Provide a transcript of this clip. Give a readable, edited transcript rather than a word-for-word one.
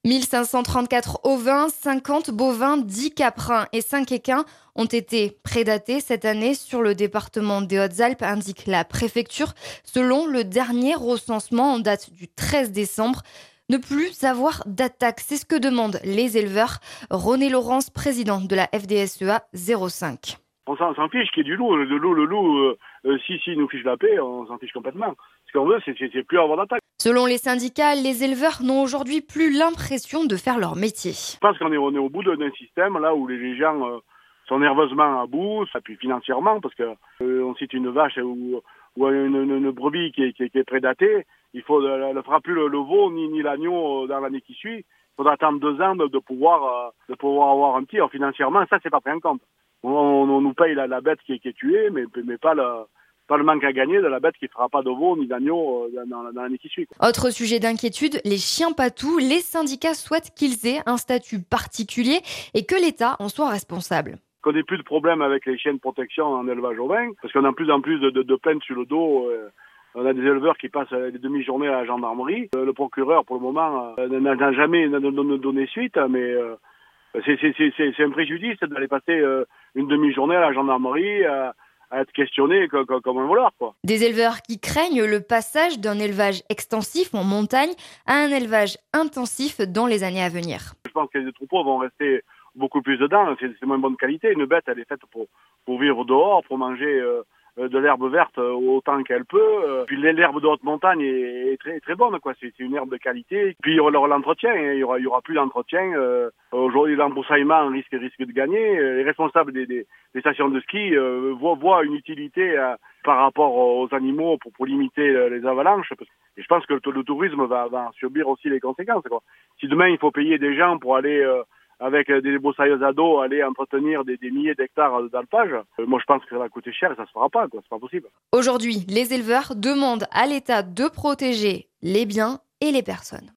1534 ovins, 50 bovins, 10 caprins et 5 équins ont été prédatés cette année sur le département des Hautes-Alpes, indique la préfecture. Selon le dernier recensement en date du 13 décembre, ne plus avoir d'attaque, c'est ce que demandent les éleveurs. René Laurence, président de la FDSEA 05. On s'en fiche qu'il y ait du loup. Le loup, si nous fiche la paix, on s'en fiche complètement. Ce qu'on veut, c'est plus avoir d'attaque. Selon les syndicats, les éleveurs n'ont aujourd'hui plus l'impression de faire leur métier. Je pense qu'on est au bout d'un système là où les gens sont nerveusement à bout, et puis financièrement, parce que on cite une vache ou une brebis qui est prédatée, elle ne fera plus le veau ni l'agneau dans l'année qui suit. Il faudra attendre 2 ans de pouvoir avoir un petit. Alors financièrement, ça c'est pas pris en compte. On nous paye la bête qui est tuée, mais pas le manque à gagner de la bête qui ne fera pas de veau ni d'agneau dans l'année qui suit. Autre sujet d'inquiétude, les chiens patous. Les syndicats souhaitent qu'ils aient un statut particulier et que l'État en soit responsable. Qu'on n'ait plus de problème avec les chiens de protection en élevage ovin, parce qu'on a de plus en plus de plaintes sur le dos. On a des éleveurs qui passent des demi-journées à la gendarmerie. Le procureur, pour le moment, n'a jamais donné suite, mais c'est un préjudice d'aller passer une demi-journée à la gendarmerie à être questionné comme un voleur, quoi. Des éleveurs qui craignent le passage d'un élevage extensif en montagne à un élevage intensif dans les années à venir. Je pense que les troupeaux vont rester beaucoup plus dedans, c'est moins bonne qualité. Une bête, elle est faite pour vivre dehors, pour manger de l'herbe verte autant qu'elle peut. Puis l'herbe de haute montagne est très très bonne, quoi. C'est une herbe de qualité. Puis il y aura l'entretien, il y aura plus d'entretien. Aujourd'hui, l'embroussaillement risque de gagner. Les responsables des stations de ski voient une utilité par rapport aux animaux pour limiter les avalanches. Et je pense que le tourisme va subir aussi les conséquences, quoi. Si demain il faut payer des gens pour aller avec des broussailleuses à dos, aller entretenir des milliers d'hectares d'alpage, moi je pense que ça va coûter cher et ça se fera pas, quoi. C'est pas possible. Aujourd'hui, les éleveurs demandent à l'État de protéger les biens et les personnes.